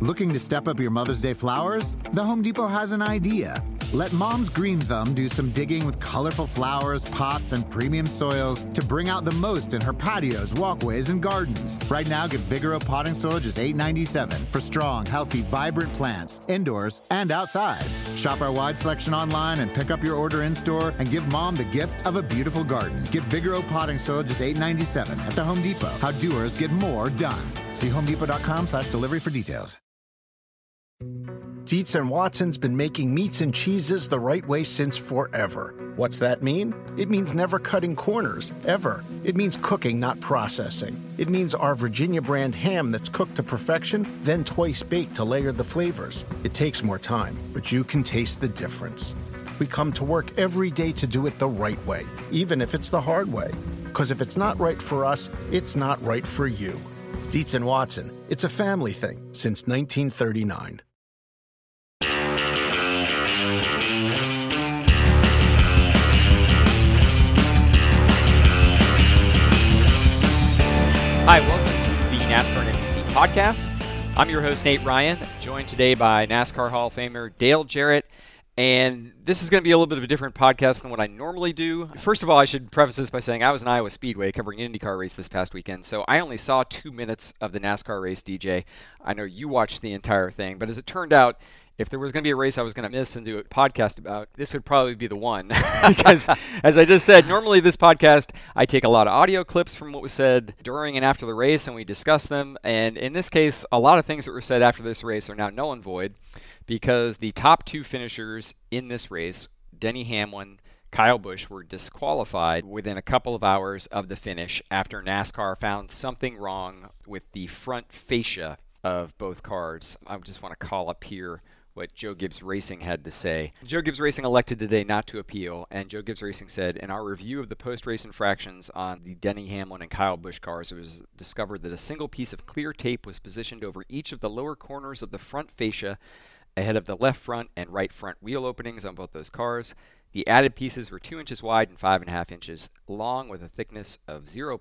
Looking to step up your Mother's Day flowers? The Home Depot has an idea. Let Mom's Green Thumb do some digging with colorful flowers, pots, and premium soils to bring out the most in her patios, walkways, and gardens. Right now, get Vigoro potting soil just $8.97 for strong, healthy, vibrant plants, indoors and outside. Shop our wide selection online and pick up your order in-store and give Mom the gift of a beautiful garden. Get Vigoro potting soil just $8.97 at the Home Depot. How doers get more done. See homedepot.com/delivery for details. Dietz and Watson's been making meats and cheeses the right way since forever. What's that mean? It means never cutting corners, ever. It means cooking, not processing. It means our Virginia brand ham that's cooked to perfection, then twice baked to layer the flavors. It takes more time, but you can taste the difference. We come to work every day to do it the right way, even if it's the hard way. Because if it's not right for us, it's not right for you. Dietz and Watson, it's a family thing since 1939. Hi, welcome to the NASCAR and NBC podcast. I'm your host, Nate Ryan, joined today by NASCAR Hall of Famer Dale Jarrett. And this is going to be a little bit of a different podcast than what I normally do. First of all, I should preface this by saying I was in Iowa Speedway covering an IndyCar race this past weekend, so I only saw 2 minutes of the NASCAR race, DJ. I know you watched the entire thing, but as it turned out, if there was going to be a race I was going to miss and do a podcast about, this would probably be the one. Because, as I just said, normally this podcast, I take a lot of audio clips from what was said during and after the race, and we discuss them. And in this case, a lot of things that were said after this race are now null and void, because the top two finishers in this race, Denny Hamlin, Kyle Busch, were disqualified within a couple of hours of the finish after NASCAR found something wrong with the front fascia of both cars. I just want to call up here what Joe Gibbs Racing had to say. Joe Gibbs Racing elected today not to appeal, and Joe Gibbs Racing said, in our review of the post-race infractions on the Denny Hamlin and Kyle Busch cars, it was discovered that a single piece of clear tape was positioned over each of the lower corners of the front fascia ahead of the left front and right front wheel openings on both those cars. The added pieces were 2 inches wide and 5.5 inches long with a thickness of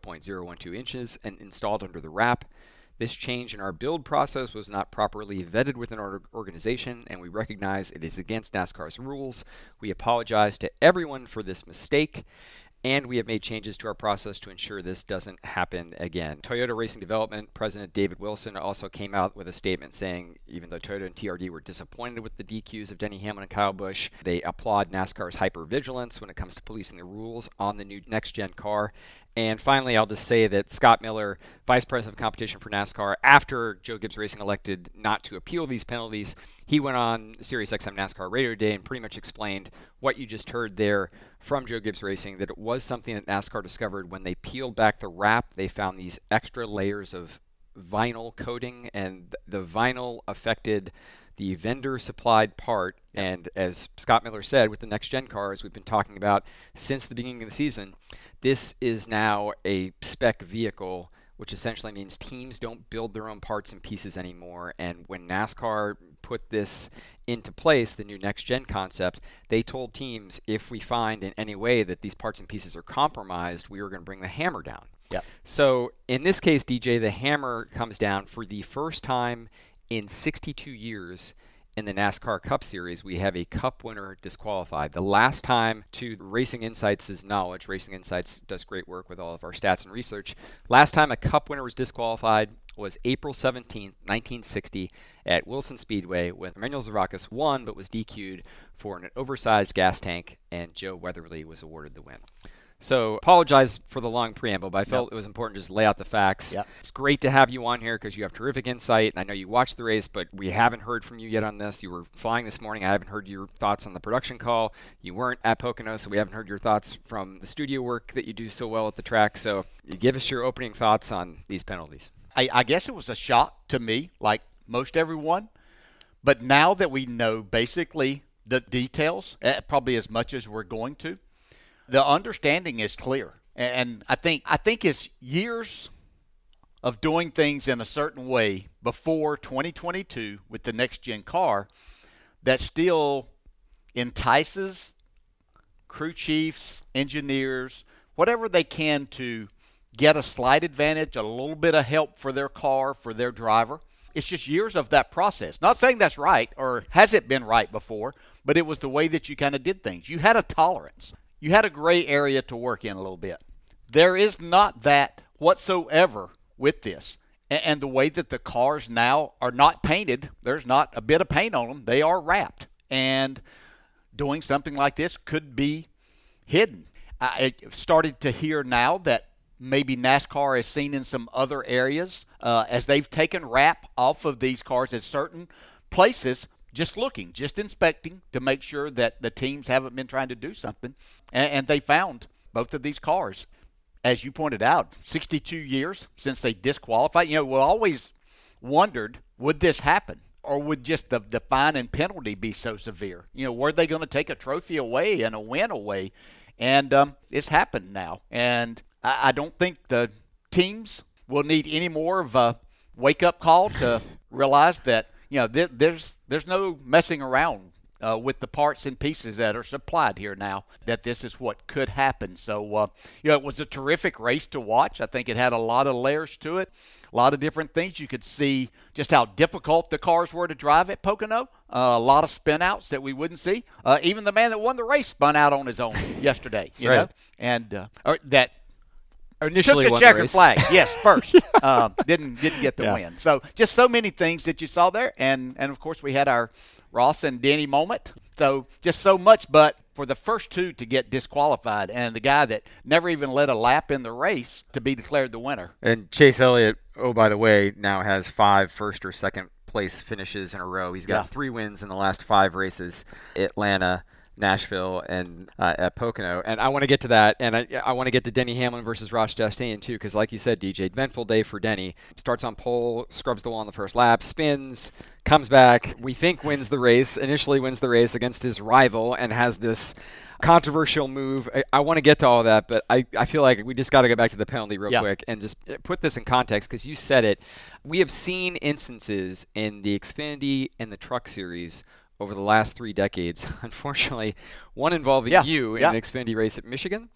0.012 inches and installed under the wrap. This change in our build process was not properly vetted within our organization, and we recognize it is against NASCAR's rules. We apologize to everyone for this mistake, and we have made changes to our process to ensure this doesn't happen again. Toyota Racing Development President David Wilson also came out with a statement saying, even though Toyota and TRD were disappointed with the DQs of Denny Hamlin and Kyle Busch, they applaud NASCAR's hypervigilance when it comes to policing the rules on the new next-gen car. And finally, I'll just say that Scott Miller, Vice President of Competition for NASCAR, after Joe Gibbs Racing elected not to appeal these penalties, he went on SiriusXM NASCAR Radio Today and pretty much explained what you just heard there from Joe Gibbs Racing, that it was something that NASCAR discovered when they peeled back the wrap. They found these extra layers of vinyl coating, and the vinyl affected the vendor-supplied part. And as Scott Miller said, with the next-gen cars we've been talking about since the beginning of the season, this is now a spec vehicle, which essentially means teams don't build their own parts and pieces anymore. And when NASCAR put this into place, the new next-gen concept, they told teams, if we find in any way that these parts and pieces are compromised, we were going to bring the hammer down. Yeah. So in this case, DJ, the hammer comes down for the first time in 62 years. In the NASCAR Cup Series, we have a Cup winner disqualified. The last time, to Racing Insights' knowledge, Racing Insights does great work with all of our stats and research, last time a Cup winner was disqualified was April 17th, 1960 at Wilson Speedway, when Emmanuel Zervakis won but was DQ'd for an oversized gas tank, and Joe Weatherly was awarded the win. So apologize for the long preamble, but I felt it was important to just lay out the facts. Yep. It's great to have you on here because you have terrific insight, and I know you watched the race, but we haven't heard from you yet on this. You were flying this morning. I haven't heard your thoughts on the production call. You weren't at Pocono, so we haven't heard your thoughts from the studio work that you do so well at the track. So you give us your opening thoughts on these penalties. I guess it was a shock to me, like most everyone. But now that we know basically the details, probably as much as we're going to, the understanding is clear. And I think it's years of doing things in a certain way before 2022 with the next-gen car that still entices crew chiefs, engineers, whatever they can to get a slight advantage, a little bit of help for their car, for their driver. It's just years of that process. Not saying that's right or has it been right before, but it was the way that you kind of did things. You had a tolerance. You had a gray area to work in a little bit. There is not that whatsoever with this. And the way that the cars now are not painted, there's not a bit of paint on them. They are wrapped. And doing something like this could be hidden. I started to hear now that maybe NASCAR has seen in some other areas as they've taken wrap off of these cars at certain places, just looking, just inspecting to make sure that the teams haven't been trying to do something. And they found both of these cars. As you pointed out, 62 years since they disqualified. You know, we always wondered, would this happen? Or would just the fine and penalty be so severe? You know, were they going to take a trophy away and a win away? And it's happened now. And I don't think the teams will need any more of a wake-up call to realize that, you know, there's no messing around with the parts and pieces that are supplied here now, that this is what could happen. So, you know, it was a terrific race to watch. I think it had a lot of layers to it, a lot of different things. You could see just how difficult the cars were to drive at Pocono, a lot of spin-outs that we wouldn't see. Even the man that won the race spun out on his own yesterday, you know, and that initially took the won checkered the race. flag, yes, first. Didn't get the win. So just so many things that you saw there. And of course, we had our Ross and Denny moment. So just so much, but for the first two to get disqualified and the guy that never even led a lap in the race to be declared the winner. And Chase Elliott, oh, by the way, now has 5 first or second place finishes in a row. He's got 3 wins in the last 5 races: Atlanta, Nashville, and at Pocono. And I want to get to that, and I want to get to Denny Hamlin versus Ross Chastain too, because like you said, DJ, eventful day for Denny. Starts on pole, scrubs the wall on the first lap, spins, comes back, we think initially wins the race against his rival, and has this controversial move. I want to get to all of that, but I feel like we just got to go back to the penalty real quick and just put this in context, because you said it. We have seen instances in the Xfinity and the Truck Series over the last 3 decades, unfortunately, one involving you in an Xfinity race at Michigan,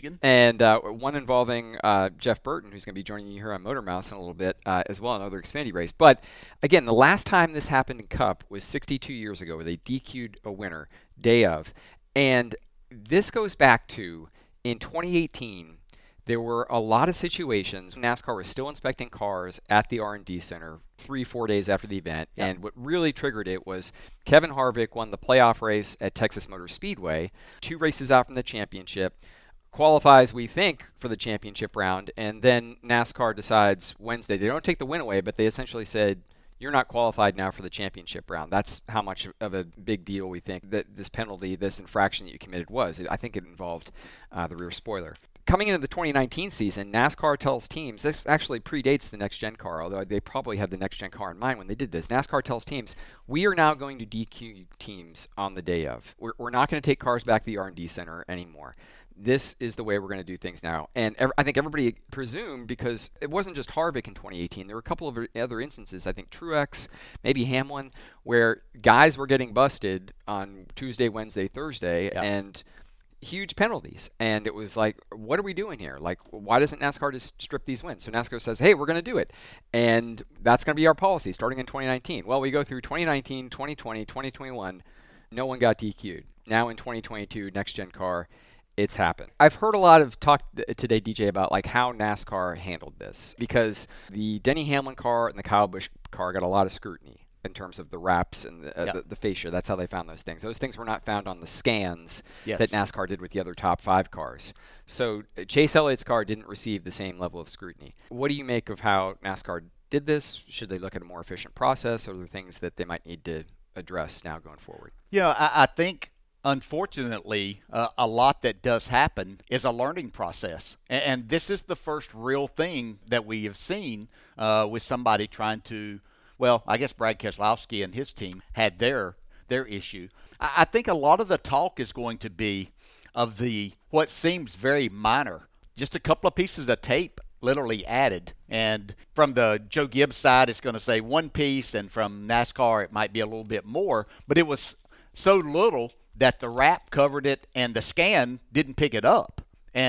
and one involving Jeff Burton, who's going to be joining you here on Motor Mouse in a little bit, as well, another Xfinity race. But again, the last time this happened in Cup was 62 years ago, where they DQ'd a winner day of, and this goes back to in 2018. There were a lot of situations when NASCAR was still inspecting cars at the R&D Center 3-4 days after the event, and what really triggered it was Kevin Harvick won the playoff race at Texas Motor Speedway, 2 races out from the championship, qualifies, we think, for the championship round, and then NASCAR decides Wednesday, they don't take the win away, but they essentially said, you're not qualified now for the championship round. That's how much of a big deal we think that this penalty, this infraction that you committed was. I think it involved the rear spoiler. Coming into the 2019 season, NASCAR tells teams, this actually predates the next-gen car, although they probably had the next-gen car in mind when they did this. NASCAR tells teams, we are now going to DQ teams on the day of. We're not going to take cars back to the R&D Center anymore. This is the way we're going to do things now. And I think everybody presumed, because it wasn't just Harvick in 2018. There were a couple of other instances, I think Truex, maybe Hamlin, where guys were getting busted on Tuesday, Wednesday, Thursday, and huge penalties. And it was like, what are we doing here? Like, why doesn't NASCAR just strip these wins? So NASCAR says, hey, we're going to do it. And that's going to be our policy starting in 2019. Well, we go through 2019, 2020, 2021. No one got DQ'd. Now in 2022, next-gen car, it's happened. I've heard a lot of talk today, DJ, about like how NASCAR handled this, because the Denny Hamlin car and the Kyle Busch car got a lot of scrutiny in terms of the wraps and the fascia. That's how they found those things. Those things were not found on the scans that NASCAR did with the other top 5 cars. So Chase Elliott's car didn't receive the same level of scrutiny. What do you make of how NASCAR did this? Should they look at a more efficient process, or are there things that they might need to address now going forward? You know, I think, unfortunately, a lot that does happen is a learning process. And this is the first real thing that we have seen with somebody trying to, well, I guess Brad Keselowski and his team had their issue. I think a lot of the talk is going to be of the what seems very minor, just a couple of pieces of tape literally added. And from the Joe Gibbs side, it's going to say 1 piece, and from NASCAR, it might be a little bit more. But it was so little that the wrap covered it and the scan didn't pick it up.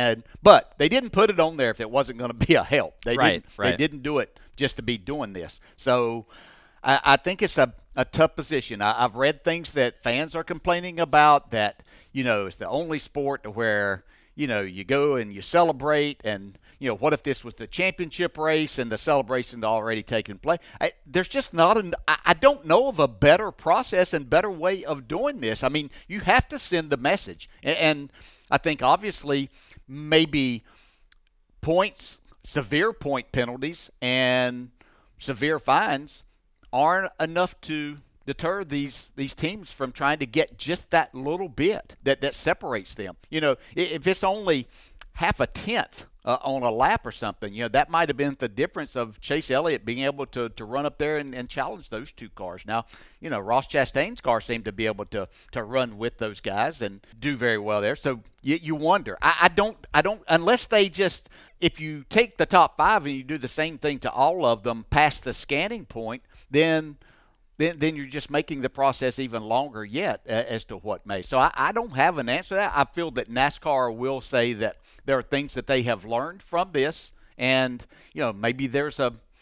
But they didn't put it on there if it wasn't going to be a help. They didn't do it just to be doing this. So I think it's a tough position. I've read things that fans are complaining about, that, it's the only sport where, you go and you celebrate, and, what if this was the championship race and the celebration already taken place? There's just not I don't know of a better process and better way of doing this. I mean, you have to send the message. And I think obviously maybe points, severe point penalties and severe fines aren't enough to deter these teams from trying to get just that little bit that separates them. If it's only half a tenth on a lap or something, that might have been the difference of Chase Elliott being able to run up there and challenge those two cars. Now, Ross Chastain's car seemed to be able to run with those guys and do very well there. So you wonder. I don't unless they just, if you take the top 5 and you do the same thing to all of them past the scanning point, then you're just making the process even longer yet as to what may. So I don't have an answer to that. I feel that NASCAR will say that there are things that they have learned from this, and maybe there's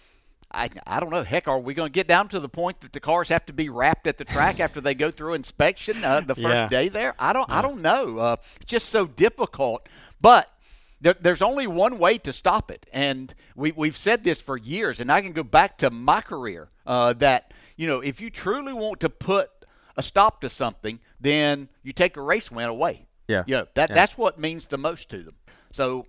I don't know. Heck, are we going to get down to the point that the cars have to be wrapped at the track after they go through inspection the first day there? I don't know. It's just so difficult. But there's only one way to stop it, and we've said this for years, and I can go back to my career that if you truly want to put a stop to something, then you take a race win away. That's what means the most to them. So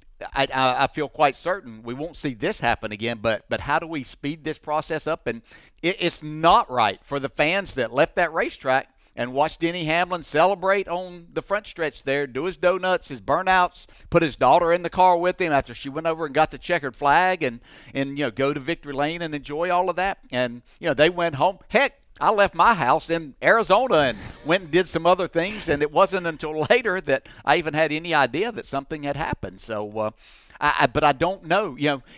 I feel quite certain we won't see this happen again, but how do we speed this process up? And it's not right for the fans that left that racetrack and watched Denny Hamlin celebrate on the front stretch there, do his donuts, his burnouts, put his daughter in the car with him after she went over and got the checkered flag, and go to victory lane and enjoy all of that. And they went home. Heck, I left my house in Arizona and went and did some other things, and it wasn't until later that I even had any idea that something had happened. So, but I don't know.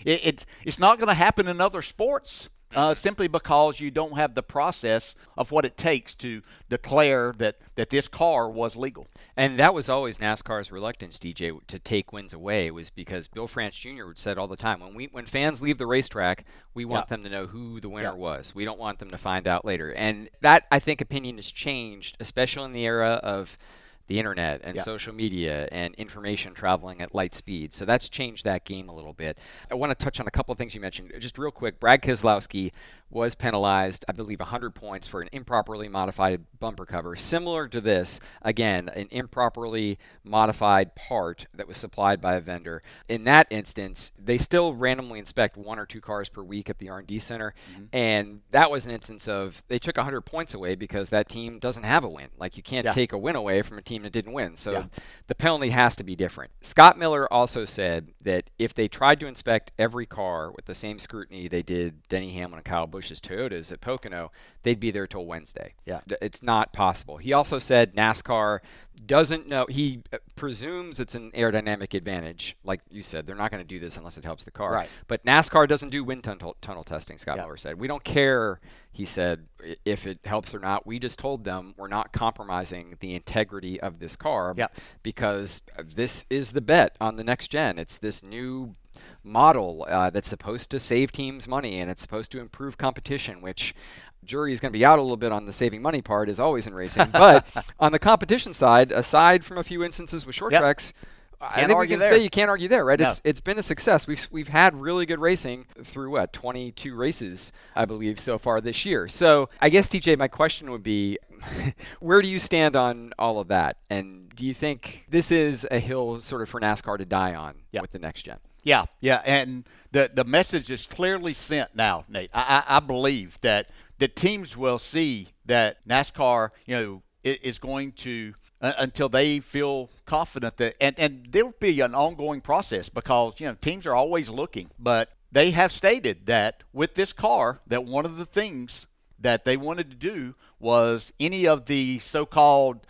It's not going to happen in other sports. Simply because you don't have the process of what it takes to declare that this car was legal. And that was always NASCAR's reluctance, DJ, to take wins away, was because Bill France Jr. said all the time, when fans leave the racetrack, we want them to know who the winner was. We don't want them to find out later. And that, I think, opinion has changed, especially in the era of the internet and social media and information traveling at light speed. So that's changed that game a little bit. I want to touch on a couple of things you mentioned. Just real quick, Brad Keselowski was penalized, I believe, 100 points for an improperly modified bumper cover. Similar to this, again, an improperly modified part that was supplied by a vendor. In that instance, they still randomly inspect 1 or 2 cars per week at the R&D center, and that was an instance of they took 100 points away because that team doesn't have a win. Like, you can't take a win away from a team that didn't win. So the penalty has to be different. Scott Miller also said that if they tried to inspect every car with the same scrutiny they did Denny Hamlin and Kyle Busch's Toyotas at Pocono, they'd be there till Wednesday. It's not possible. He also said NASCAR doesn't know. He presumes it's an aerodynamic advantage. Like you said, they're not going to do this unless it helps the car. Right. But NASCAR doesn't do wind tunnel testing, Scott Miller said. We don't care, he said, if it helps or not. We just told them we're not compromising the integrity of this car because this is the bet on the next gen. It's this new model that's supposed to save teams money, and it's supposed to improve competition, which jury is going to be out a little bit on the saving money part, as always in racing. But on the competition side, aside from a few instances with short tracks, I think we can say you can't argue there, right? No. It's been a success. We've had really good racing through 22 races, I believe, so far this year. So I guess, TJ, my question would be, where do you stand on all of that? And do you think this is a hill sort of for NASCAR to die on with the next gen? Yeah, and the message is clearly sent now, Nate. I believe that the teams will see that NASCAR, is going to until they feel confident that, and there'll be an ongoing process because teams are always looking, but they have stated that with this car, that one of the things that they wanted to do was any of the so-called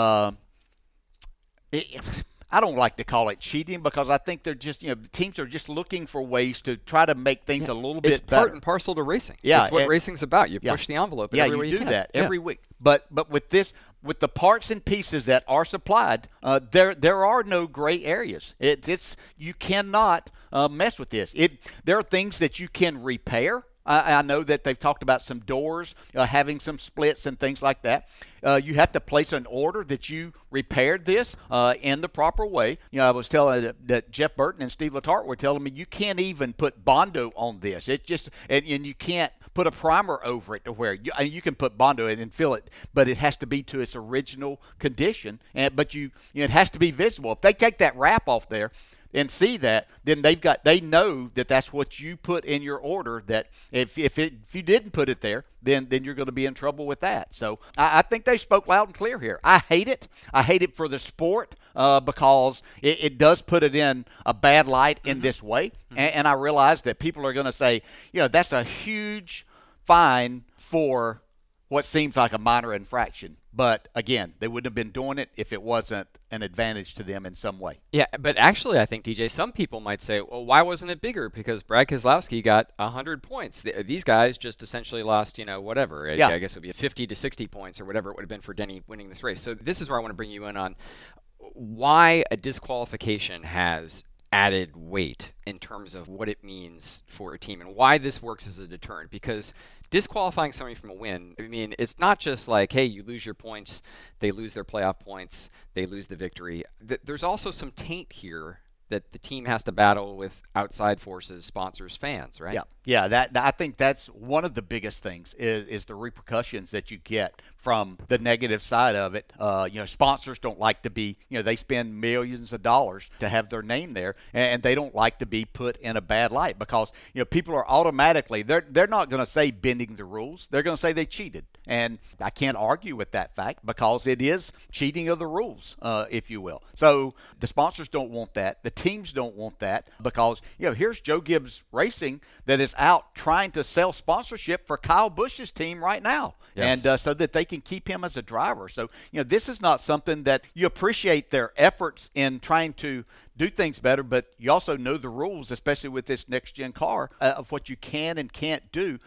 I don't like to call it cheating because I think they're just, teams are just looking for ways to try to make things a little bit better. It's part and parcel to racing. That's what racing's about. You push the envelope in every way you can. You do that every week. But with this, with the parts and pieces that are supplied, there are no gray areas. You cannot mess with this. There are things that you can repair. I know that they've talked about some doors, having some splits and things like that. You have to place an order that you repaired this in the proper way. I was telling that Jeff Burton and Steve Letarte were telling me you can't even put Bondo on this. It's just, and you can't put a primer over it to where you can put Bondo in and fill it, but it has to be to its original condition. But it has to be visible. If they take that wrap off there and see that, then they know that that's what you put in your order. That if you didn't put it there, then you're going to be in trouble with that. So I think they spoke loud and clear here. I hate it. I hate it for the sport because it does put it in a bad light in this way. And I realize that people are going to say, that's a huge fine for what seems like a minor infraction. But again, they wouldn't have been doing it if it wasn't an advantage to them in some way. Yeah, but actually I think, DJ, some people might say, well, why wasn't it bigger? Because Brad Keselowski got 100 points. These guys just essentially lost, whatever. Yeah. I guess it would be 50 to 60 points or whatever it would have been for Denny winning this race. So this is where I want to bring you in on why a disqualification has added weight in terms of what it means for a team and why this works as a deterrent. Because disqualifying somebody from a win, it's not just like, hey, you lose your points, they lose their playoff points, they lose the victory. There's also some taint here that the team has to battle with outside forces, sponsors, fans, right? Yeah. I think that's one of the biggest things is the repercussions that you get from the negative side of it. Sponsors don't like to be, they spend millions of dollars to have their name there, and they don't like to be put in a bad light because, people are automatically, they're not going to say bending the rules. They're going to say they cheated. And I can't argue with that fact because it is cheating of the rules, if you will. So the sponsors don't want that. The teams don't want that because, here's Joe Gibbs Racing that is out trying to sell sponsorship for Kyle Busch's team right now. Yes. And so that they can keep him as a driver. So, this is not something that you appreciate their efforts in trying to do things better, but you also know the rules, especially with this next-gen car, of what you can and can't do.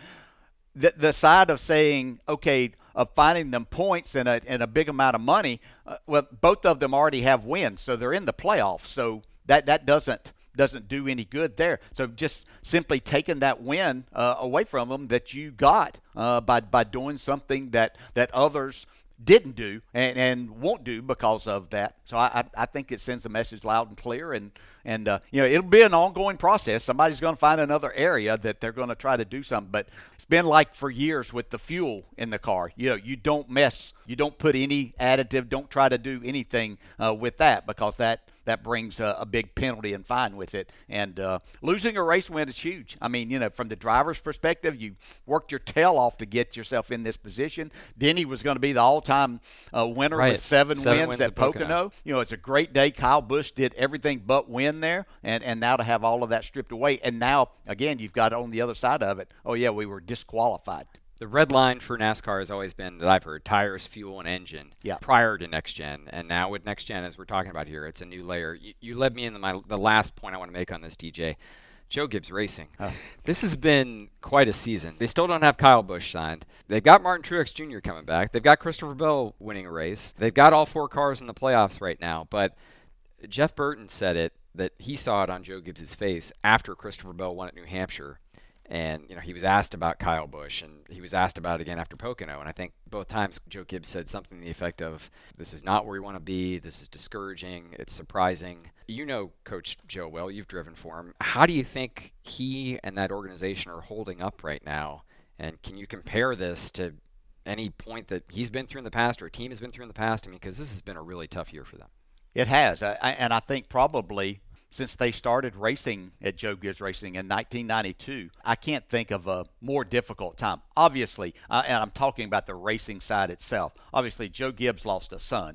The side of saying, okay, of finding them points and a big amount of money, well, both of them already have wins, so they're in the playoffs. So that doesn't do any good there. So just simply taking that win away from them that you got by doing something that others didn't do and won't do because of that. So I think it sends a message loud and clear, and it'll be an ongoing process. Somebody's going to find another area that they're going to try to do something. But it's been like for years with the fuel in the car. You don't mess, you don't put any additive, don't try to do anything with that because that brings a big penalty and fine with it. And losing a race win is huge. From the driver's perspective, you worked your tail off to get yourself in this position. Denny was going to be the all-time winner with seven wins at Pocono. It's a great day. Kyle Busch did everything but win there. And now to have all of that stripped away. And now, again, you've got on the other side of it, oh, yeah, we were disqualified. The red line for NASCAR has always been, that I've heard, tires, fuel, and engine prior to next gen. And now with next gen, as we're talking about here, it's a new layer. You led me into the last point I want to make on this, DJ. Joe Gibbs Racing. This has been quite a season. They still don't have Kyle Busch signed. They've got Martin Truex Jr. coming back. They've got Christopher Bell winning a race. They've got all 4 cars in the playoffs right now. But Jeff Burton said that he saw it on Joe Gibbs' face after Christopher Bell won at New Hampshire. And, he was asked about Kyle Busch, and he was asked about it again after Pocono. And I think both times Joe Gibbs said something to the effect of, this is not where we want to be. This is discouraging. It's surprising. Coach Joe well. You've driven for him. How do you think he and that organization are holding up right now? And can you compare this to any point that he's been through in the past or a team has been through in the past? Because this has been a really tough year for them. It has. And I think probably since they started racing at Joe Gibbs Racing in 1992, I can't think of a more difficult time. Obviously, and I'm talking about the racing side itself, obviously Joe Gibbs lost a son,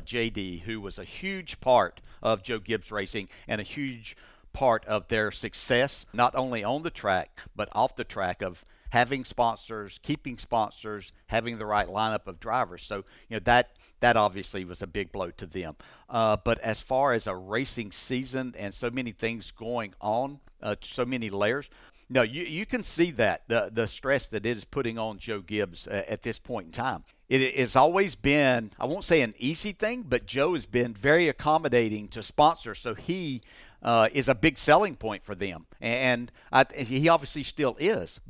JD, who was a huge part of Joe Gibbs Racing and a huge part of their success, not only on the track, but off the track of having sponsors, keeping sponsors, having the right lineup of drivers. So, that obviously was a big blow to them. But as far as a racing season and so many things going on, so many layers, no, you can see that, the stress that it is putting on Joe Gibbs at this point in time. It has always been, I won't say an easy thing, but Joe has been very accommodating to sponsors, so he is a big selling point for them. And he obviously still is, but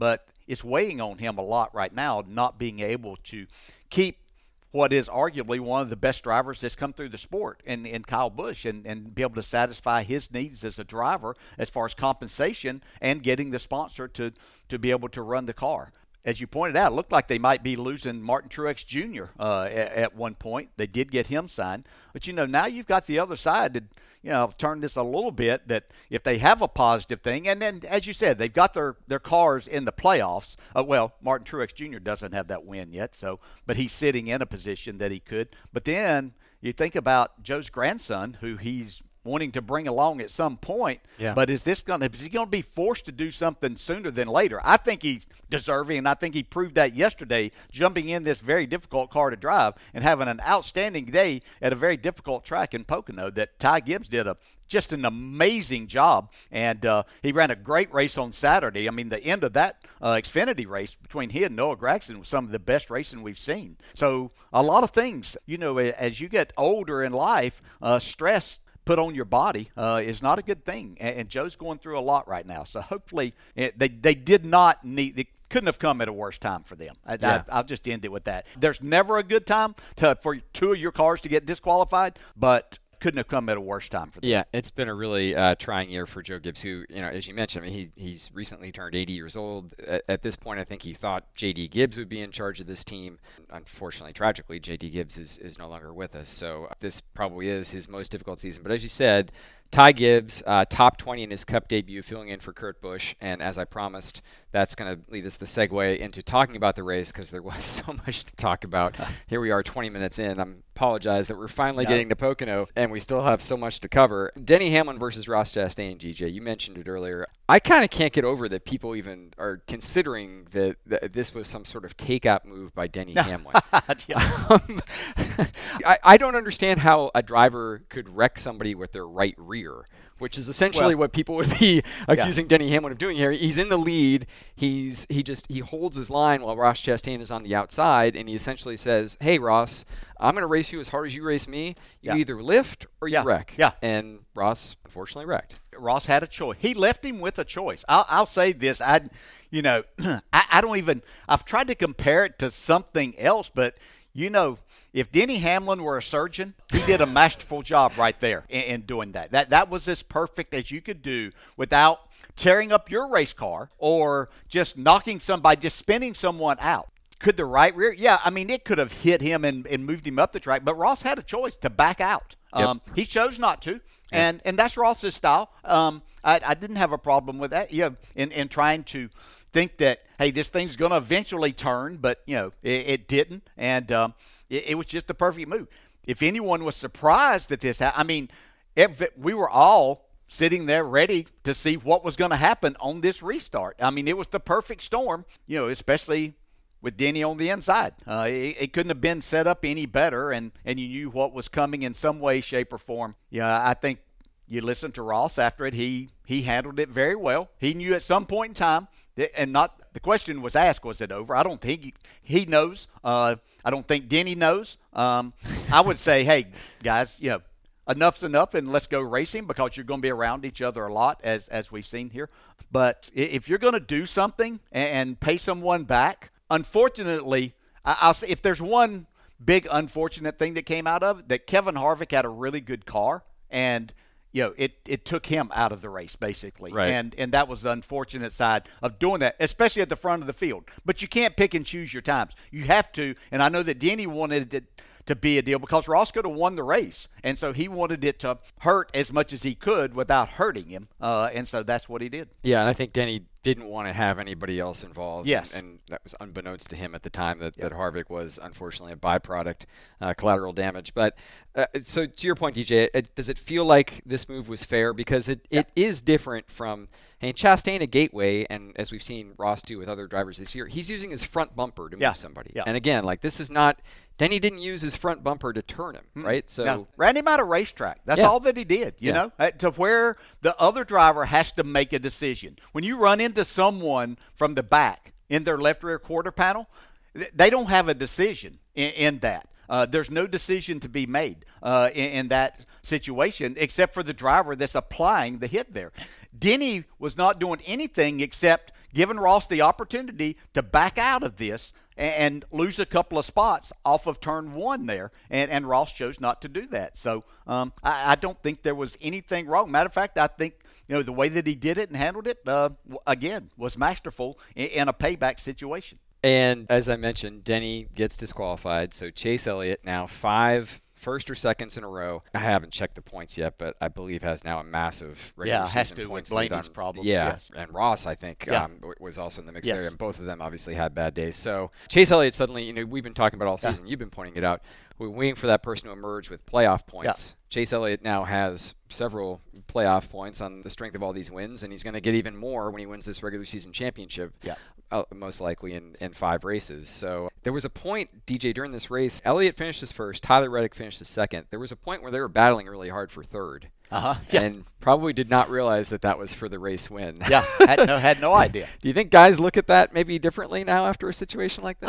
it's weighing on him a lot right now, not being able to keep what is arguably one of the best drivers that's come through the sport in Kyle Busch and be able to satisfy his needs as a driver as far as compensation and getting the sponsor to be able to run the car. As you pointed out, it looked like they might be losing Martin Truex Jr. At one point. They did get him signed. But, now you've got the other side to, turn this a little bit, that if they have a positive thing, and then, as you said, they've got their cars in the playoffs. Well, Martin Truex Jr. doesn't have that win yet, but he's sitting in a position that he could. But then you think about Joe's grandson, who he's wanting to bring along at some point. Yeah. But is he going to be forced to do something sooner than later? I think he's deserving, and I think he proved that yesterday, jumping in this very difficult car to drive and having an outstanding day at a very difficult track in Pocono, that Ty Gibbs did just an amazing job, and he ran a great race on Saturday. I mean, the end of that Xfinity race between he and Noah Gragson was some of the best racing we've seen. So a lot of things, as you get older in life, stress put on your body is not a good thing, and Joe's going through a lot right now. So hopefully they did not need. It couldn't have come at a worse time for them. I'll just end it with that. There's never a good time for two of your cars to get disqualified, but couldn't have come at a worse time for them. Yeah, it's been a really trying year for Joe Gibbs, who, as you mentioned, I mean, he's recently turned 80 years old. At this point, I think he thought J.D. Gibbs would be in charge of this team. Unfortunately, tragically, J.D. Gibbs is no longer with us, so this probably is his most difficult season. But as you said, Ty Gibbs, top 20 in his Cup debut, filling in for Kurt Busch, and as I promised, that's going to lead us the segue into talking about the race, because there was so much to talk about. Here we are 20 minutes in. I apologize that we're finally getting to Pocono, and we still have so much to cover. Denny Hamlin versus Ross Chastain, GJ, you mentioned it earlier. I kind of can't get over that people even are considering that this was some sort of takeout move by Denny Hamlin. I don't understand how a driver could wreck somebody with their right rear, which is essentially what people would be accusing Denny Hamlin of doing here. He's in the lead. He holds his line while Ross Chastain is on the outside, and he essentially says, "Hey, Ross, I'm going to race you as hard as you race me. You either lift or you wreck." Yeah. And Ross unfortunately wrecked. Ross had a choice. He left him with a choice. I'll say this. I don't even. I've tried to compare it to something else, but if Denny Hamlin were a surgeon, he did a masterful job right there in doing that. That was as perfect as you could do without tearing up your race car or just knocking somebody, just spinning someone out. Could the right rear? Yeah, I mean, it could have hit him and moved him up the track, but Ross had a choice to back out. Yep. He chose not to, and that's Ross's style. I didn't have a problem with that. In trying to think that, hey, this thing's going to eventually turn, but it didn't, and it was just the perfect move. If anyone was surprised that this happened, I mean, we were all sitting there ready to see what was going to happen on this restart. I mean, it was the perfect storm, especially with Denny on the inside. It couldn't have been set up any better, and you knew what was coming in some way, shape, or form. I think you listened to Ross after it. He handled it very well. He knew at some point in time, and the question was asked, was it over? I don't think he knows. I don't think Denny knows. I would say, hey, guys, enough's enough, and let's go racing, because you're going to be around each other a lot, as we've seen here. But if you're going to do something and pay someone back, unfortunately, I'll say if there's one big unfortunate thing that came out of it, that Kevin Harvick had a really good car, and it took him out of the race, basically. Right. And that was the unfortunate side of doing that, especially at the front of the field. But you can't pick and choose your times. You have to, and I know that Denny wanted it to be a deal because Ross could have won the race. And so he wanted it to hurt as much as he could without hurting him. And so that's what he did. Yeah, and I think Denny didn't want to have anybody else involved. Yes. And that was unbeknownst to him at the time that Harvick was unfortunately a byproduct, collateral damage. But so to your point, DJ, does it feel like this move was fair? Because it is different from Chastain at Gateway, and as we've seen Ross do with other drivers this year, he's using his front bumper to move somebody. Yeah. And again, this is not – Denny didn't use his front bumper to turn him, right? So ran him out of racetrack. That's all that he did, you know, to where the other driver has to make a decision. When you run into someone from the back in their left rear quarter panel, they don't have a decision in that. There's no decision to be made in that situation except for the driver that's applying the hit there. Denny was not doing anything except giving Ross the opportunity to back out of this and lose a couple of spots off of turn one there, and Ross chose not to do that. So I don't think there was anything wrong. Matter of fact, I think the way that he did it and handled it, again, was masterful in a payback situation. And as I mentioned, Denny gets disqualified, so Chase Elliott now 5 first or seconds in a row. I haven't checked the points yet, but I believe has now a massive regular season points lead on problem. Yeah, yes. And Ross, I think, was also in the mix yes. there, and both of them obviously had bad days. So Chase Elliott suddenly, we've been talking about all season. You've been pointing it out. We're waiting for that person to emerge with playoff points. Chase Elliott now has several playoff points on the strength of all these wins, and he's going to get even more when he wins this regular season championship. Most likely in 5 races. So there was a point, DJ, during this race, Elliott finished as first, Tyler Reddick finished as second. There was a point where they were battling really hard for third. And probably did not realize that was for the race win. Had no idea. Do you think guys look at that maybe differently now after a situation like this?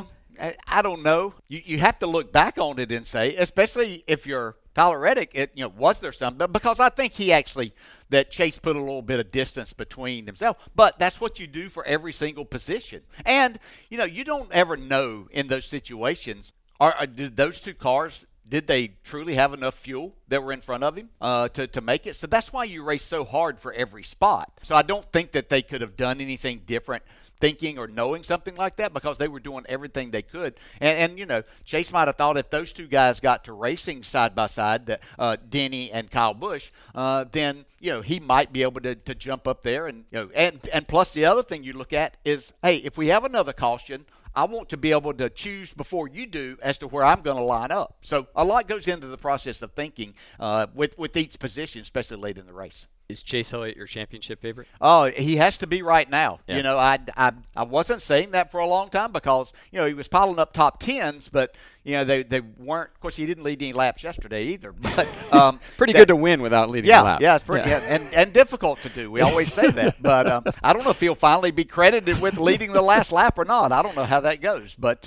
I don't know. You have to look back on it and say, especially if you're Tyler Reddick, was there something? Because I think that Chase put a little bit of distance between himself. But that's what you do for every single position. And, you don't ever know in those situations, did those two cars, did they truly have enough fuel that were in front of him to make it? So that's why you race so hard for every spot. So I don't think that they could have done anything different thinking or knowing something like that, because they were doing everything they could. And Chase might have thought if those two guys got to racing side by side, Denny and Kyle Busch, then he might be able to jump up there. And plus the other thing you look at is, hey, if we have another caution, I want to be able to choose before you do as to where I'm going to line up. So a lot goes into the process of thinking with each position, especially late in the race. Is Chase Elliott your championship favorite? Oh, he has to be right now. Yeah. I wasn't saying that for a long time because, he was piling up top 10s, but, they weren't. Of course, he didn't lead any laps yesterday either. But pretty good to win without leading a lap. Yeah, it's pretty and difficult to do. We always say that. But I don't know if he'll finally be credited with leading the last lap or not. I don't know how that goes. But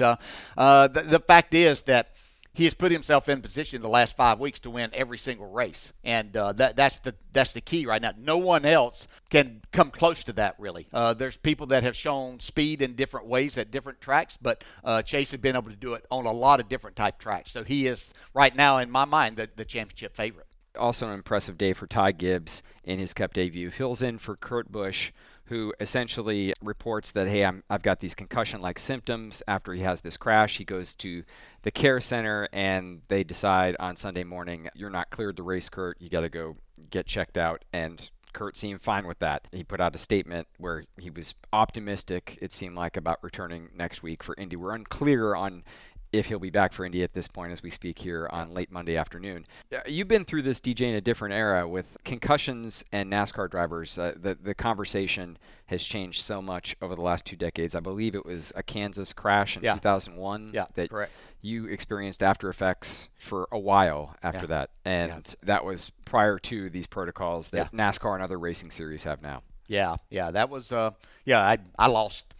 the fact is that he has put himself in position the last 5 weeks to win every single race, and that's the key right now. No one else can come close to that, really. There's people that have shown speed in different ways at different tracks, but Chase has been able to do it on a lot of different type tracks. So he is right now, in my mind, the championship favorite. Also an impressive day for Ty Gibbs in his Cup debut. Fills in for Kurt Busch, who essentially reports that, hey, I've got these concussion-like symptoms. After he has this crash, he goes to the care center, and they decide on Sunday morning, you're not cleared to race, Kurt. You got to go get checked out. And Kurt seemed fine with that. He put out a statement where he was optimistic, it seemed like, about returning next week for Indy. We're unclear on if he'll be back for Indy at this point as we speak here on late Monday afternoon. You've been through this, DJ, in a different era with concussions and NASCAR drivers. The conversation has changed so much over the last 2 decades. I believe it was a Kansas crash in 2001 that correct. You experienced after effects for a while after that. And that was prior to these protocols that NASCAR and other racing series have now. Yeah, that was, I lost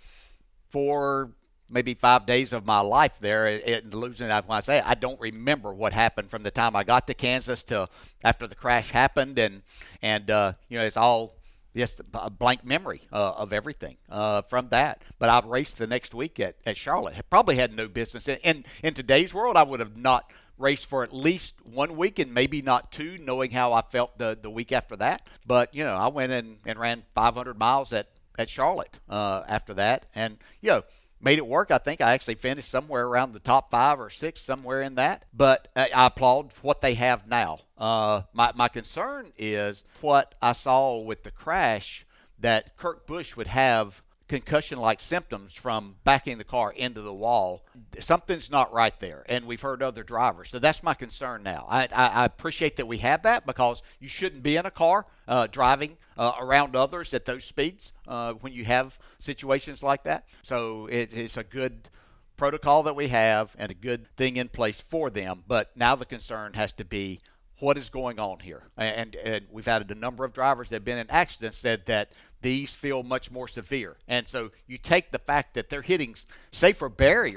4 maybe 5 days of my life there and losing that. When I say I don't remember what happened from the time I got to Kansas to after the crash happened, and it's all just a blank memory of everything from that. But I raced the next week at Charlotte. Probably had no business in today's world. I would have not raced for at least 1 week and maybe not 2, knowing how I felt the week after that. But I went in and ran 500 miles at Charlotte after that, and made it work. I think I actually finished somewhere around the top 5 or 6, somewhere in that. But I applaud what they have now. My concern is what I saw with the crash, that Kurt Busch would have concussion-like symptoms from backing the car into the wall. Something's not right there, and we've heard other drivers. So that's my concern now. I appreciate that we have that, because you shouldn't be in a car driving around others at those speeds when you have situations like that. So it's a good protocol that we have and a good thing in place for them. But now the concern has to be, what is going on here? And we've had a number of drivers that have been in accidents said that these feel much more severe. And so you take the fact that they're hitting safer barriers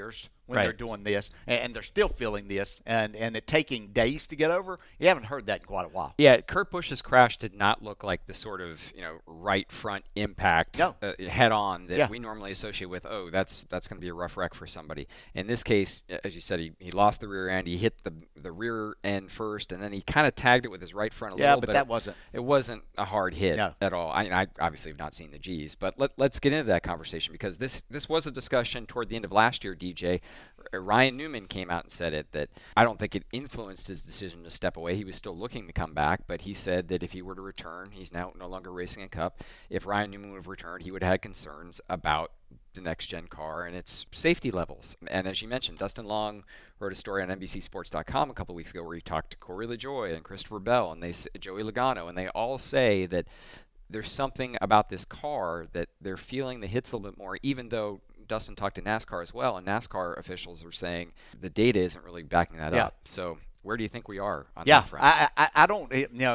when they're doing this, and they're still feeling this, and it taking days to get over. You haven't heard that in quite a while. Yeah, Kurt Busch's crash did not look like the sort of right front impact head on that we normally associate with. Oh, that's going to be a rough wreck for somebody. In this case, as you said, he lost the rear end. He hit the rear end first, and then he kind of tagged it with his right front a little. Yeah, but it wasn't a hard hit at all. I obviously have not seen the G's, but let's get into that conversation, because this was a discussion toward the end of last year, DJ. Ryan Newman came out and said that I don't think it influenced his decision to step away. He was still looking to come back, but he said that if he were to return, he's now no longer racing a Cup. If Ryan Newman would have returned, he would have had concerns about the next-gen car and its safety levels. And as you mentioned, Dustin Long wrote a story on NBCSports.com a couple of weeks ago where he talked to Corey LaJoie and Christopher Bell and Joey Logano, and they all say that there's something about this car that they're feeling the hits a little bit more, even though Dustin talked to NASCAR as well, and NASCAR officials are saying the data isn't really backing that up. So where do you think we are on that front? I don't,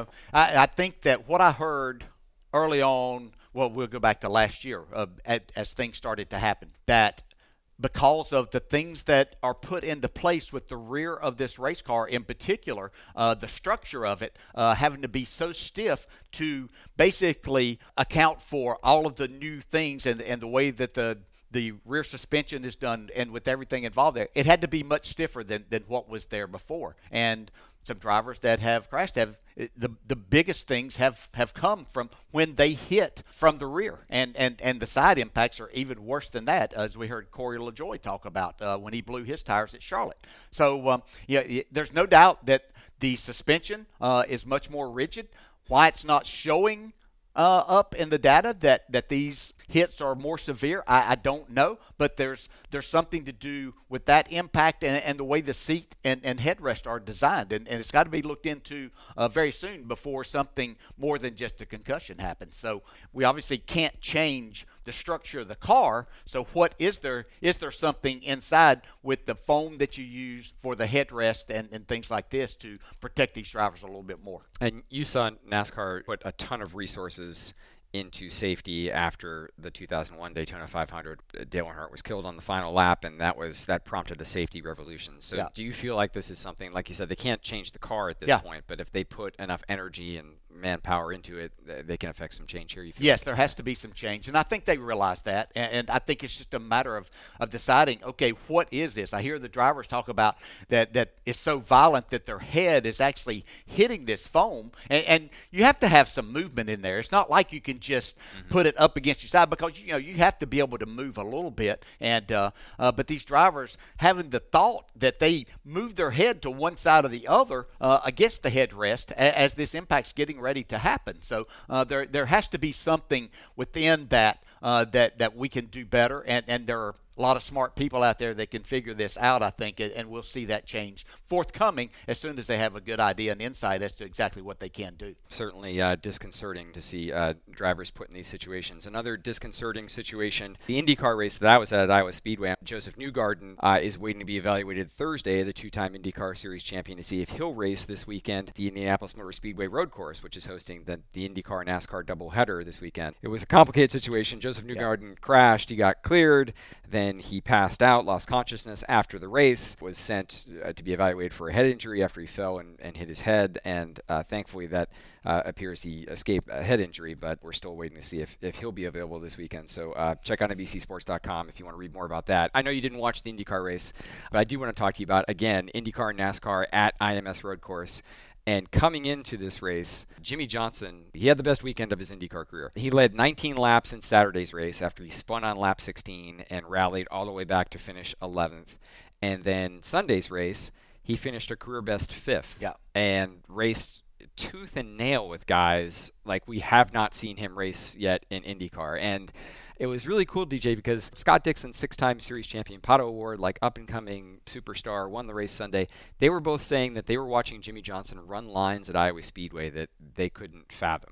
I think that what I heard early on, well, we'll go back to last year as things started to happen, that because of the things that are put into place with the rear of this race car in particular, the structure of it having to be so stiff to basically account for all of the new things and the way that the rear suspension is done, and with everything involved there, it had to be much stiffer than what was there before. And some drivers that have crashed the biggest things have come from when they hit from the rear, and the side impacts are even worse than that, as we heard Corey LaJoie talk about when he blew his tires at Charlotte. So there's no doubt that the suspension is much more rigid. Why it's not showing up in the data that these hits are more severe, I don't know, but there's something to do with that impact and the way the seat and headrest are designed, and it's got to be looked into very soon before something more than just a concussion happens. So we obviously can't change the structure of the car. So what is there something inside with the foam that you use for the headrest and things like this to protect these drivers a little bit more? And you saw NASCAR put a ton of resources into safety after the 2001 Daytona 500. Dale Earnhardt was killed on the final lap, and that prompted a safety revolution. So do you feel like this is something, like you said, they can't change the car at this point, but if they put enough energy and manpower into it, they can affect some change here? Yes, there has to be some change, and I think they realize that, and I think it's just a matter of deciding, okay, what is this? I hear the drivers talk about that it's so violent that their head is actually hitting this foam, and you have to have some movement in there. It's not like you can just put it up against your side, because you have to be able to move a little bit, and but these drivers having the thought that they move their head to one side or the other against the headrest as this impact's getting ready to happen. So there has to be something within that we can do better, and there are a lot of smart people out there that can figure this out, I think, and we'll see that change forthcoming as soon as they have a good idea and insight as to exactly what they can do. Certainly disconcerting to see drivers put in these situations. Another disconcerting situation, the IndyCar race that I was at Iowa Speedway, Joseph Newgarden is waiting to be evaluated Thursday, the two-time IndyCar Series champion, to see if he'll race this weekend at the Indianapolis Motor Speedway Road Course, which is hosting the IndyCar NASCAR doubleheader this weekend. It was a complicated situation. Joseph Newgarden crashed. He got cleared. Then he passed out, lost consciousness after the race, was sent to be evaluated for a head injury after he fell and hit his head, and thankfully that appears he escaped a head injury, but we're still waiting to see if he'll be available this weekend. So check out NBCSports.com if you want to read more about that. I know you didn't watch the IndyCar race, but I do want to talk to you about, again, IndyCar and NASCAR at IMS Road Course. And coming into this race, Jimmie Johnson, he had the best weekend of his IndyCar career. He led 19 laps in Saturday's race after he spun on lap 16 and rallied all the way back to finish 11th. And then Sunday's race, he finished a career best 5th and raced tooth and nail with guys like we have not seen him race yet in IndyCar. And it was really cool, DJ, because Scott Dixon, 6-time series champion, Pato O'Ward, like up-and-coming superstar, won the race Sunday. They were both saying that they were watching Jimmie Johnson run lines at Iowa Speedway that they couldn't fathom.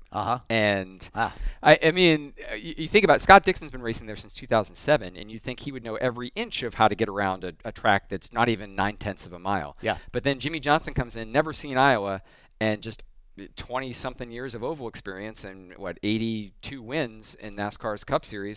And I mean, you think about it, Scott Dixon's been racing there since 2007, and you think he would know every inch of how to get around a track that's not even 9/10 of a mile. But then Jimmie Johnson comes in, never seen Iowa, and just 20-something years of oval experience and 82 wins in NASCAR's Cup Series.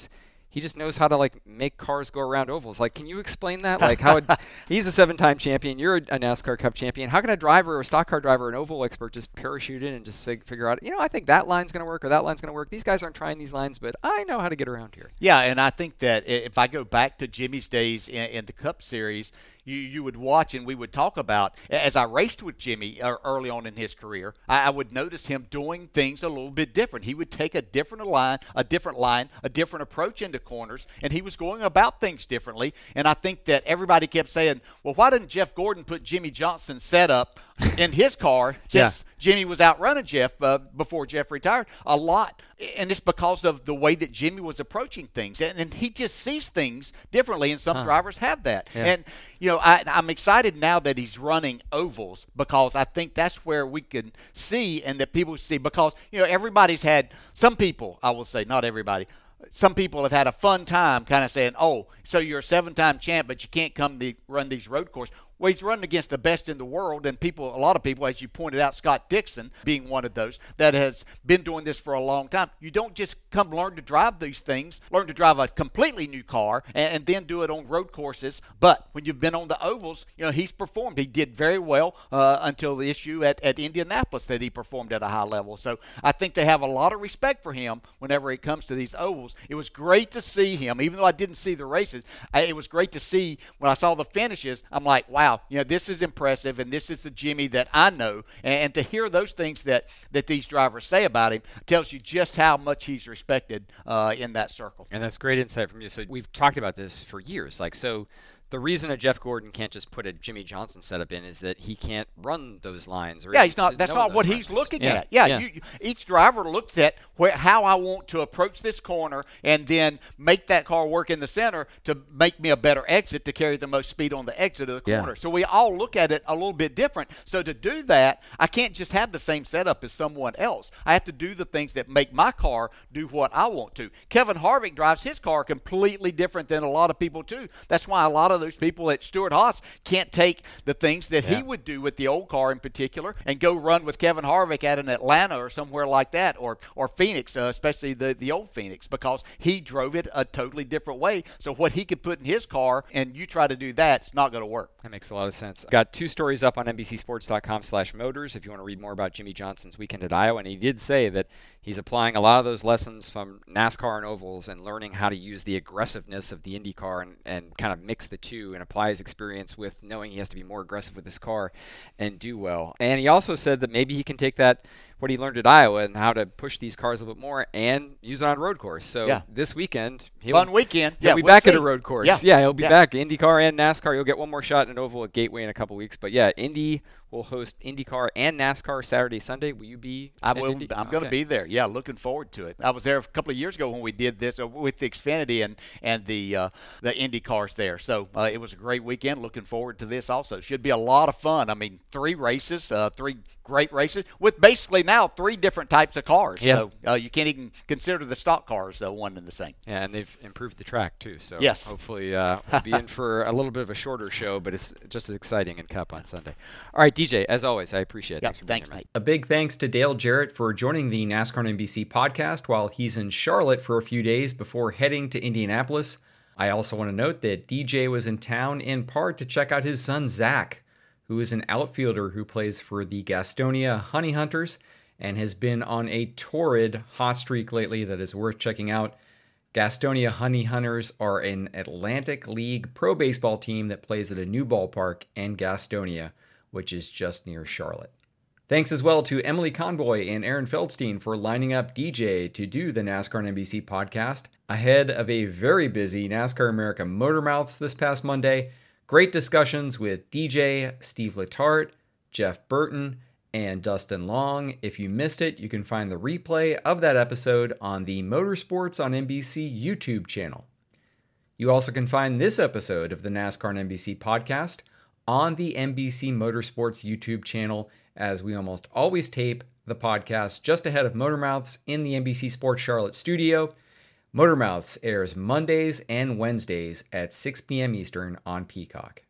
he just knows how to like make cars go around ovals. Like, can you explain that? Like, how he's a 7-time champion, you're a NASCAR Cup champion. How can a driver, a stock car driver, an oval expert just parachute in and just figure out, I think that line's going to work or that line's going to work. These guys aren't trying these lines, but I know how to get around here. Yeah, and I think that if I go back to Jimmy's days in the Cup Series, you would watch and we would talk about, as I raced with Jimmy early on in his career, I would notice him doing things a little bit different. He would take a different line, a different approach into corners, and he was going about things differently. And I think that everybody kept saying, well, why didn't Jeff Gordon put Jimmy Johnson's setup in his car since Jimmy was outrunning Jeff before Jeff retired a lot? And it's because of the way that Jimmy was approaching things. And he just sees things differently, and some drivers have that. Yeah. And, I'm excited now that he's running ovals because I think that's where we can see and that people see because, everybody's had, some people, I will say, not everybody, some people have had a fun time kind of saying, oh, so you're a 7-time champ, but you can't come to run these road courses. Well, he's running against the best in the world, and a lot of people, as you pointed out, Scott Dixon being one of those, that has been doing this for a long time. You don't just come learn to drive these things, learn to drive a completely new car, and then do it on road courses. But when you've been on the ovals, he's performed. He did very well until the issue at Indianapolis that he performed at a high level. So I think they have a lot of respect for him whenever it comes to these ovals. It was great to see him, even though I didn't see the races. It was great to see when I saw the finishes. I'm like, wow. This is impressive, and this is the Jimmy that I know. And to hear those things that these drivers say about him tells you just how much he's respected in that circle. And that's great insight from you. So we've talked about this for years. The reason a Jeff Gordon can't just put a Jimmy Johnson setup in is that he can't run those lines. Or he's not. That's not what he's looking at. Each driver looks at how I want to approach this corner and then make that car work in the center to make me a better exit to carry the most speed on the exit of the corner. So we all look at it a little bit different. So to do that, I can't just have the same setup as someone else. I have to do the things that make my car do what I want to. Kevin Harvick drives his car completely different than a lot of people too. That's why a lot of those people at Stewart-Haas can't take the things that he would do with the old car in particular and go run with Kevin Harvick at an Atlanta or somewhere like that, or Phoenix, especially the old Phoenix, because he drove it a totally different way. So what he could put in his car and you try to do that, it's not going to work. That makes a lot of sense. Got 2 stories up on NBCSports.com/motors if you want to read more about Jimmy Johnson's weekend at Iowa. And he did say that he's applying a lot of those lessons from NASCAR and ovals and learning how to use the aggressiveness of the IndyCar and kind of mix the two and apply his experience with knowing he has to be more aggressive with his car and do well. And he also said that maybe he can take what he learned at Iowa and how to push these cars a little bit more and use it on a road course. So this weekend, he'll be back at a road course. He'll be back. IndyCar and NASCAR. You'll get one more shot in an oval at Gateway in a couple weeks. But Indy will host IndyCar and NASCAR Saturday, Sunday. Will you be? I will. I'm going to be there. Yeah, looking forward to it. I was there a couple of years ago when we did this with the Xfinity and the IndyCars there. So it was a great weekend. Looking forward to this also. Should be a lot of fun. I mean, 3 races, 3 great races with basically now 3 different types of cars. Yeah. So you can't even consider the stock cars one and the same. Yeah, and they've improved the track too. So hopefully we'll be in for a little bit of a shorter show, but it's just as exciting in Cup on Sunday. All right, DJ, as always, I appreciate it. Thanks, mate. A big thanks to Dale Jarrett for joining the NASCAR and NBC podcast while he's in Charlotte for a few days before heading to Indianapolis. I also want to note that DJ was in town in part to check out his son, Zach, who is an outfielder who plays for the Gastonia Honey Hunters and has been on a torrid hot streak lately that is worth checking out. Gastonia Honey Hunters are an Atlantic League pro baseball team that plays at a new ballpark in Gastonia, which is just near Charlotte. Thanks as well to Emily Convoy and Aaron Feldstein for lining up DJ to do the NASCAR and NBC podcast ahead of a very busy NASCAR America Motor Mouths this past Monday. Great discussions with DJ, Steve Letarte, Jeff Burton, and Dustin Long. If you missed it, you can find the replay of that episode on the Motorsports on NBC YouTube channel. You also can find this episode of the NASCAR and NBC podcast on the NBC Motorsports YouTube channel, as we almost always tape the podcast just ahead of Motor Mouths in the NBC Sports Charlotte studio. Motor Mouths airs Mondays and Wednesdays at 6 p.m. Eastern on Peacock.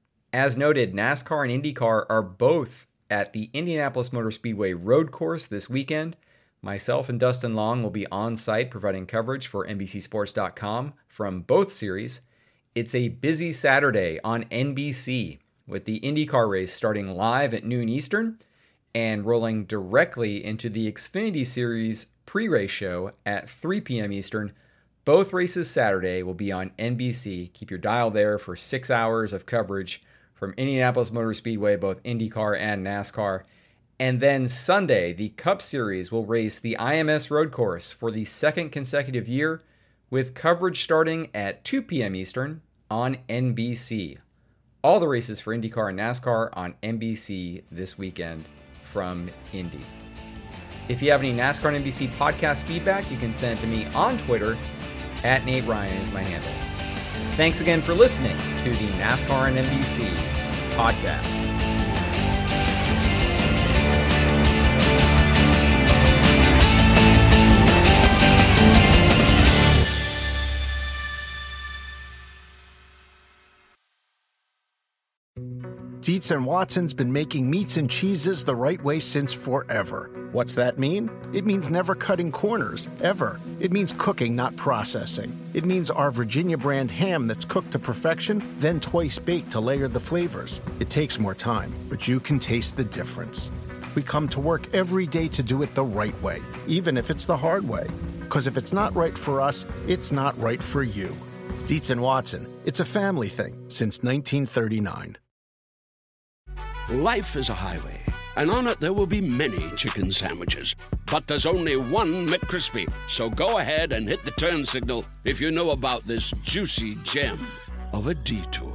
As noted, NASCAR and IndyCar are both at the Indianapolis Motor Speedway road course this weekend. Myself and Dustin Long will be on site providing coverage for NBCSports.com from both series. It's a busy Saturday on NBC with the IndyCar race starting live at noon Eastern and rolling directly into the Xfinity Series pre-race show at 3 p.m. Eastern. Both races Saturday will be on NBC. Keep your dial there for 6 hours of coverage from Indianapolis Motor Speedway, both IndyCar and NASCAR. And then Sunday, the Cup Series will race the IMS Road Course for the second consecutive year with coverage starting at 2 p.m. Eastern on NBC. All the races for IndyCar and NASCAR on NBC this weekend from Indy. If you have any NASCAR and NBC podcast feedback, you can send it to me on Twitter. @NateRyan is my handle. Thanks again for listening to the NASCAR and NBC podcast. Dietz & Watson's been making meats and cheeses the right way since forever. What's that mean? It means never cutting corners, ever. It means cooking, not processing. It means our Virginia brand ham that's cooked to perfection, then twice baked to layer the flavors. It takes more time, but you can taste the difference. We come to work every day to do it the right way, even if it's the hard way. Because if it's not right for us, it's not right for you. Dietz & Watson, it's a family thing since 1939. Life is a highway, and on it there will be many chicken sandwiches. But there's only one McCrispy. So go ahead and hit the turn signal if you know about this juicy gem of a detour.